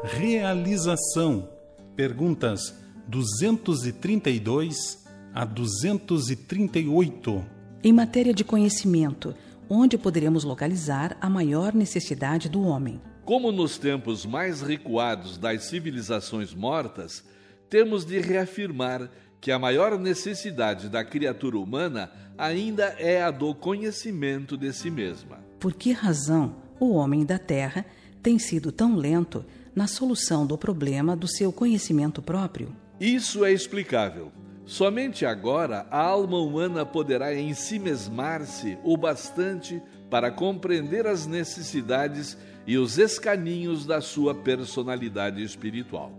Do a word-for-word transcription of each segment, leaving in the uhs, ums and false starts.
realização. Perguntas duzentos e trinta e dois a duzentos e trinta e oito. Em matéria de conhecimento, onde poderemos localizar a maior necessidade do homem? Como nos tempos mais recuados das civilizações mortas, temos de reafirmar que a maior necessidade da criatura humana ainda é a do conhecimento de si mesma. Por que razão o homem da Terra tem sido tão lento na solução do problema do seu conhecimento próprio? Isso é explicável. Somente agora a alma humana poderá ensimesmar-se o bastante para compreender as necessidades e os escaninhos da sua personalidade espiritual.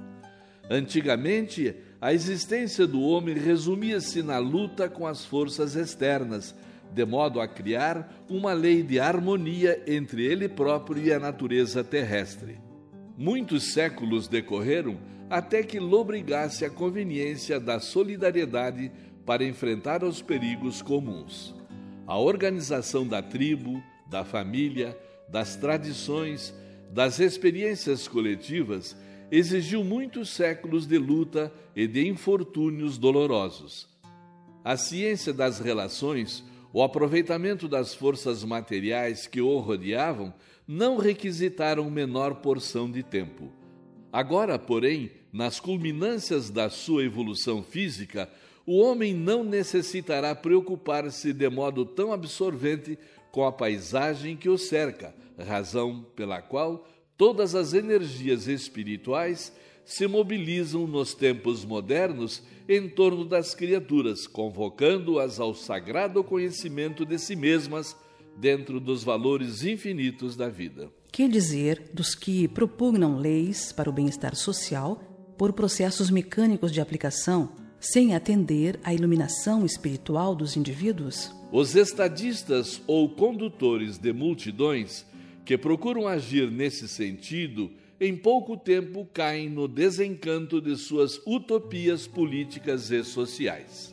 Antigamente, a existência do homem resumia-se na luta com as forças externas, de modo a criar uma lei de harmonia entre ele próprio e a natureza terrestre. Muitos séculos decorreram até que lobrigasse a conveniência da solidariedade para enfrentar os perigos comuns. A organização da tribo, da família, das tradições, das experiências coletivas exigiu muitos séculos de luta e de infortúnios dolorosos. A ciência das relações, o aproveitamento das forças materiais que o rodeavam, não requisitaram menor porção de tempo. Agora, porém, nas culminâncias da sua evolução física, o homem não necessitará preocupar-se de modo tão absorvente com a paisagem que o cerca, razão pela qual todas as energias espirituais se mobilizam nos tempos modernos em torno das criaturas, convocando-as ao sagrado conhecimento de si mesmas dentro dos valores infinitos da vida. Que dizer dos que propugnam leis para o bem-estar social por processos mecânicos de aplicação, sem atender à iluminação espiritual dos indivíduos? Os estadistas ou condutores de multidões que procuram agir nesse sentido, em pouco tempo caem no desencanto de suas utopias políticas e sociais.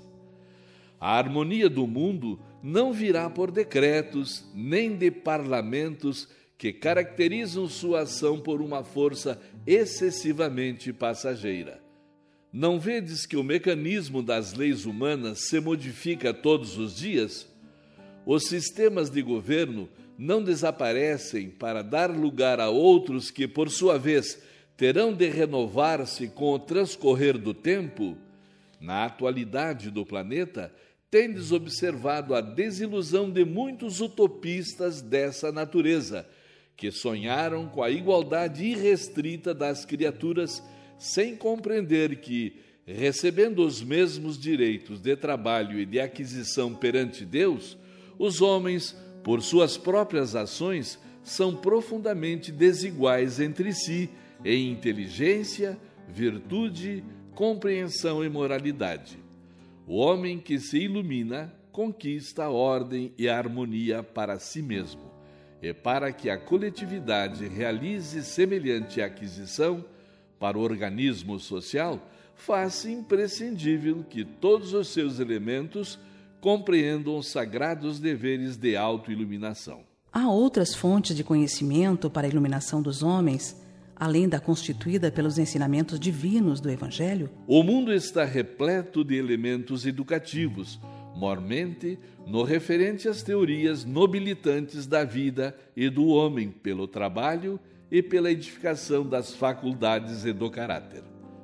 A harmonia do mundo não virá por decretos, nem de parlamentos que caracterizam sua ação por uma força excessivamente passageira. Não vedes que o mecanismo das leis humanas se modifica todos os dias? Os sistemas de governo não desaparecem para dar lugar a outros que, por sua vez, terão de renovar-se com o transcorrer do tempo? Na atualidade do planeta, tendes observado a desilusão de muitos utopistas dessa natureza, que sonharam com a igualdade irrestrita das criaturas, sem compreender que, recebendo os mesmos direitos de trabalho e de aquisição perante Deus, os homens, por suas próprias ações, são profundamente desiguais entre si em inteligência, virtude, compreensão e moralidade. O homem que se ilumina conquista a ordem e a harmonia para si mesmo, e para que a coletividade realize semelhante aquisição para o organismo social, faz-se imprescindível que todos os seus elementos compreendam os sagrados deveres de autoiluminação. Há outras fontes de conhecimento para a iluminação dos homens, além da constituída pelos ensinamentos divinos do Evangelho? O mundo está repleto de elementos educativos, mormente no referente às teorias nobilitantes da vida e do homem pelo trabalho e pela edificação das faculdades e do caráter.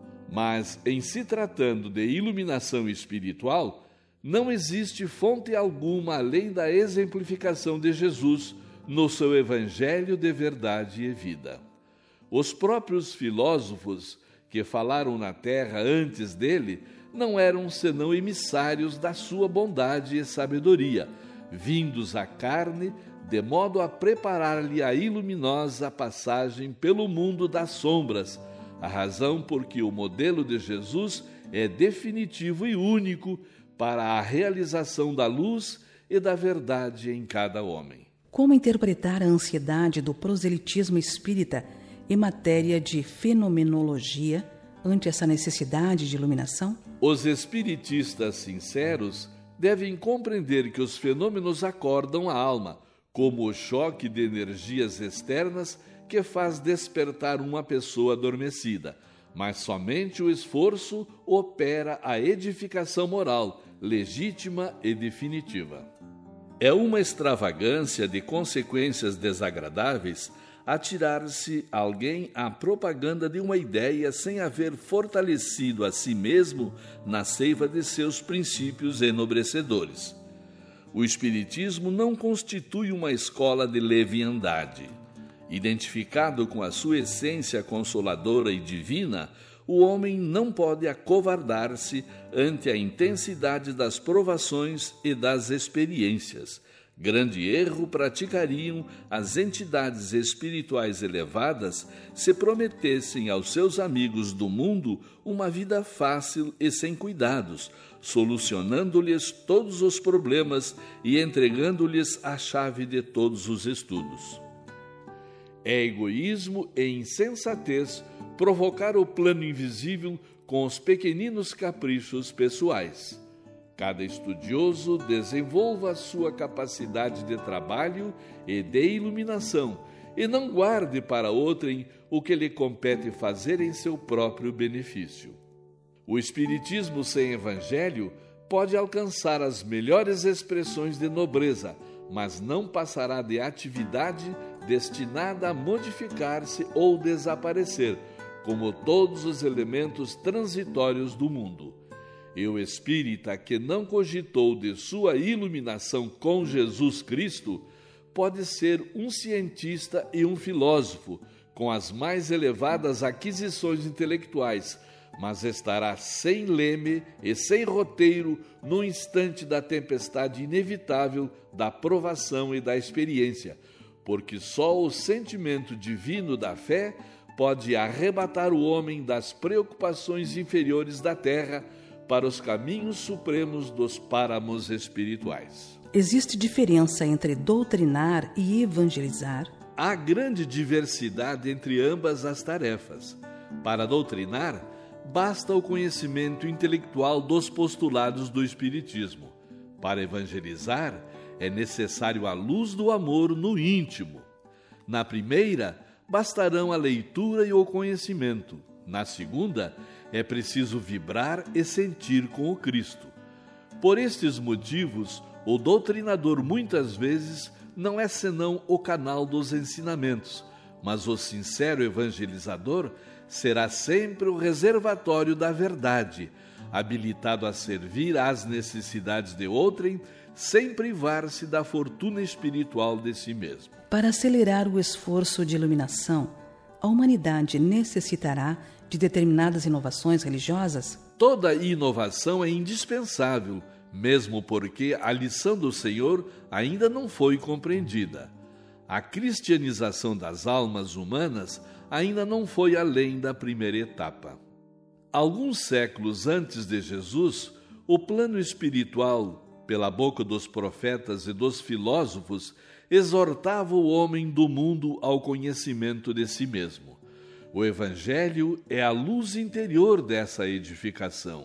Mas, em se tratando de iluminação espiritual, não existe fonte alguma além da exemplificação de Jesus no seu Evangelho de verdade e vida. Os próprios filósofos que falaram na terra antes dele não eram senão emissários da sua bondade e sabedoria, vindos à carne de modo a preparar-lhe a iluminosa passagem pelo mundo das sombras, a razão por que o modelo de Jesus é definitivo e único para a realização da luz e da verdade em cada homem. Como interpretar a ansiedade do proselitismo espírita em matéria de fenomenologia ante essa necessidade de iluminação? Os espiritistas sinceros devem compreender que os fenômenos acordam a alma, como o choque de energias externas que faz despertar uma pessoa adormecida, mas somente o esforço opera a edificação moral, legítima e definitiva. É uma extravagância de consequências desagradáveis atirar-se alguém à propaganda de uma ideia sem haver fortalecido a si mesmo na seiva de seus princípios enobrecedores. O Espiritismo não constitui uma escola de leviandade. Identificado com a sua essência consoladora e divina, o homem não pode acovardar-se ante a intensidade das provações e das experiências. Grande erro praticariam as entidades espirituais elevadas se prometessem aos seus amigos do mundo uma vida fácil e sem cuidados, solucionando-lhes todos os problemas e entregando-lhes a chave de todos os estudos. É egoísmo e insensatez provocar o plano invisível com os pequeninos caprichos pessoais. Cada estudioso desenvolva a sua capacidade de trabalho e de iluminação e não guarde para outrem o que lhe compete fazer em seu próprio benefício. O Espiritismo sem Evangelho pode alcançar as melhores expressões de nobreza, mas não passará de atividade destinada a modificar-se ou desaparecer, como todos os elementos transitórios do mundo. E o espírita que não cogitou de sua iluminação com Jesus Cristo pode ser um cientista e um filósofo, com as mais elevadas aquisições intelectuais, mas estará sem leme e sem roteiro no instante da tempestade inevitável da provação e da experiência, porque só o sentimento divino da fé pode arrebatar o homem das preocupações inferiores da terra para os caminhos supremos dos páramos espirituais. Existe diferença entre doutrinar e evangelizar? Há grande diversidade entre ambas as tarefas. Para doutrinar, basta o conhecimento intelectual dos postulados do Espiritismo. Para evangelizar, é necessário a luz do amor no íntimo. Na primeira, bastarão a leitura e o conhecimento. Na segunda, é preciso vibrar e sentir com o Cristo. Por estes motivos, o doutrinador muitas vezes não é senão o canal dos ensinamentos, mas o sincero evangelizador será sempre o reservatório da verdade, habilitado a servir às necessidades de outrem, sem privar-se da fortuna espiritual de si mesmo. Para acelerar o esforço de iluminação, a humanidade necessitará de determinadas inovações religiosas? Toda inovação é indispensável, mesmo porque a lição do Senhor ainda não foi compreendida. A cristianização das almas humanas ainda não foi além da primeira etapa. Alguns séculos antes de Jesus, o plano espiritual, pela boca dos profetas e dos filósofos, exortava o homem do mundo ao conhecimento de si mesmo. O Evangelho é a luz interior dessa edificação.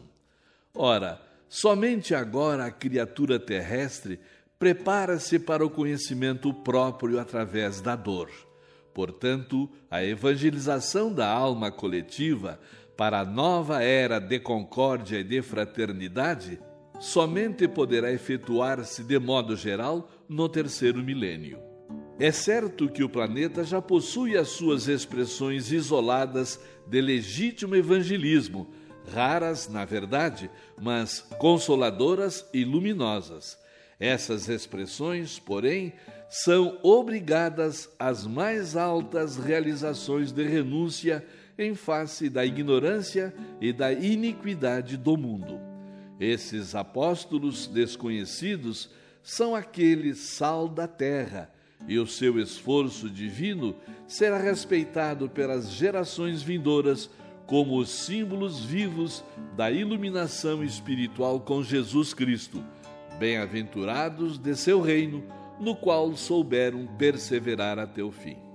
Ora, somente agora a criatura terrestre prepara-se para o conhecimento próprio através da dor. Portanto, a evangelização da alma coletiva para a nova era de concórdia e de fraternidade somente poderá efetuar-se de modo geral no terceiro milênio. É certo que o planeta já possui as suas expressões isoladas de legítimo evangelismo, raras, na verdade, mas consoladoras e luminosas. Essas expressões, porém, são obrigadas às mais altas realizações de renúncia em face da ignorância e da iniquidade do mundo. Esses apóstolos desconhecidos são aquele sal da terra, e o seu esforço divino será respeitado pelas gerações vindouras como os símbolos vivos da iluminação espiritual com Jesus Cristo, bem-aventurados de seu reino, no qual souberam perseverar até o fim.